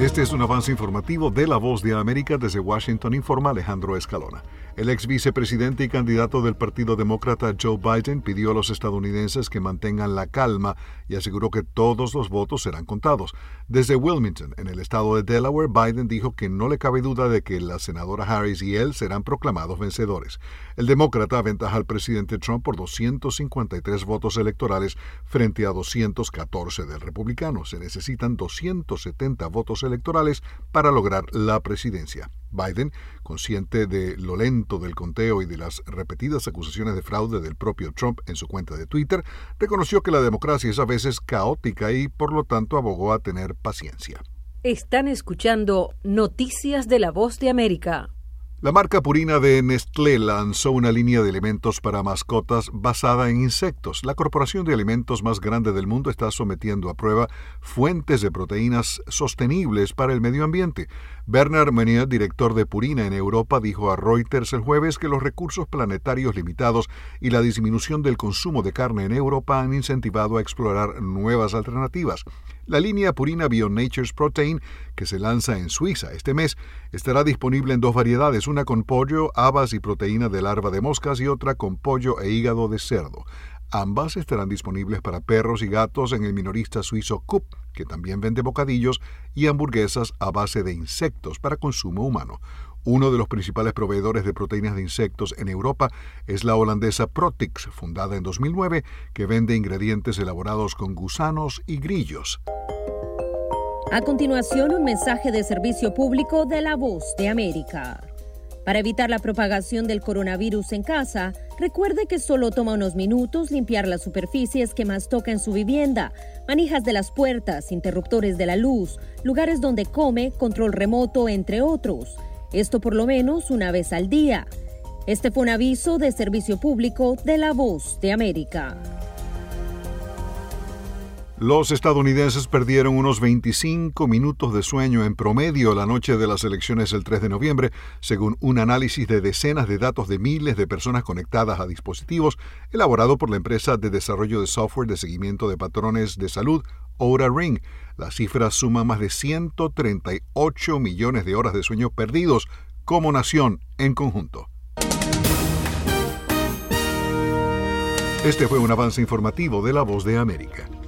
Este es un avance informativo de La Voz de América. Desde Washington informa Alejandro Escalona. El ex vicepresidente y candidato del Partido Demócrata Joe Biden pidió a los estadounidenses que mantengan la calma y aseguró que todos los votos serán contados. Desde Wilmington, en el estado de Delaware, Biden dijo que no le cabe duda de que la senadora Harris y él serán proclamados vencedores. El demócrata aventaja al presidente Trump por 253 votos electorales frente a 214 del republicano. Se necesitan 270 votos electorales para lograr la presidencia. Biden, consciente de lo lento del conteo y de las repetidas acusaciones de fraude del propio Trump en su cuenta de Twitter, reconoció que la democracia es a veces caótica y, por lo tanto, abogó a tener paciencia. Están escuchando Noticias de La Voz de América. La marca Purina de Nestlé lanzó una línea de alimentos para mascotas basada en insectos. La corporación de alimentos más grande del mundo está sometiendo a prueba fuentes de proteínas sostenibles para el medio ambiente. Bernard Meunier, director de Purina en Europa, dijo a Reuters el jueves que los recursos planetarios limitados y la disminución del consumo de carne en Europa han incentivado a explorar nuevas alternativas. La línea Purina BioNature's Protein, que se lanza en Suiza este mes, estará disponible en dos variedades, una con pollo, habas y proteína de larva de moscas y otra con pollo e hígado de cerdo. Ambas estarán disponibles para perros y gatos en el minorista suizo Coop, que también vende bocadillos y hamburguesas a base de insectos para consumo humano. Uno de los principales proveedores de proteínas de insectos en Europa es la holandesa Protix, fundada en 2009, que vende ingredientes elaborados con gusanos y grillos. A continuación, un mensaje de servicio público de La Voz de América. Para evitar la propagación del coronavirus en casa, recuerde que solo toma unos minutos limpiar las superficies que más toca en su vivienda, manijas de las puertas, interruptores de la luz, lugares donde come, control remoto, entre otros. Esto por lo menos una vez al día. Este fue un aviso de servicio público de La Voz de América. Los estadounidenses perdieron unos 25 minutos de sueño en promedio la noche de las elecciones del 3 de noviembre, según un análisis de decenas de datos de miles de personas conectadas a dispositivos elaborado por la empresa de desarrollo de software de seguimiento de patrones de salud, Oura Ring. La cifra suma más de 138 millones de horas de sueño perdidos como nación en conjunto. Este fue un avance informativo de La Voz de América.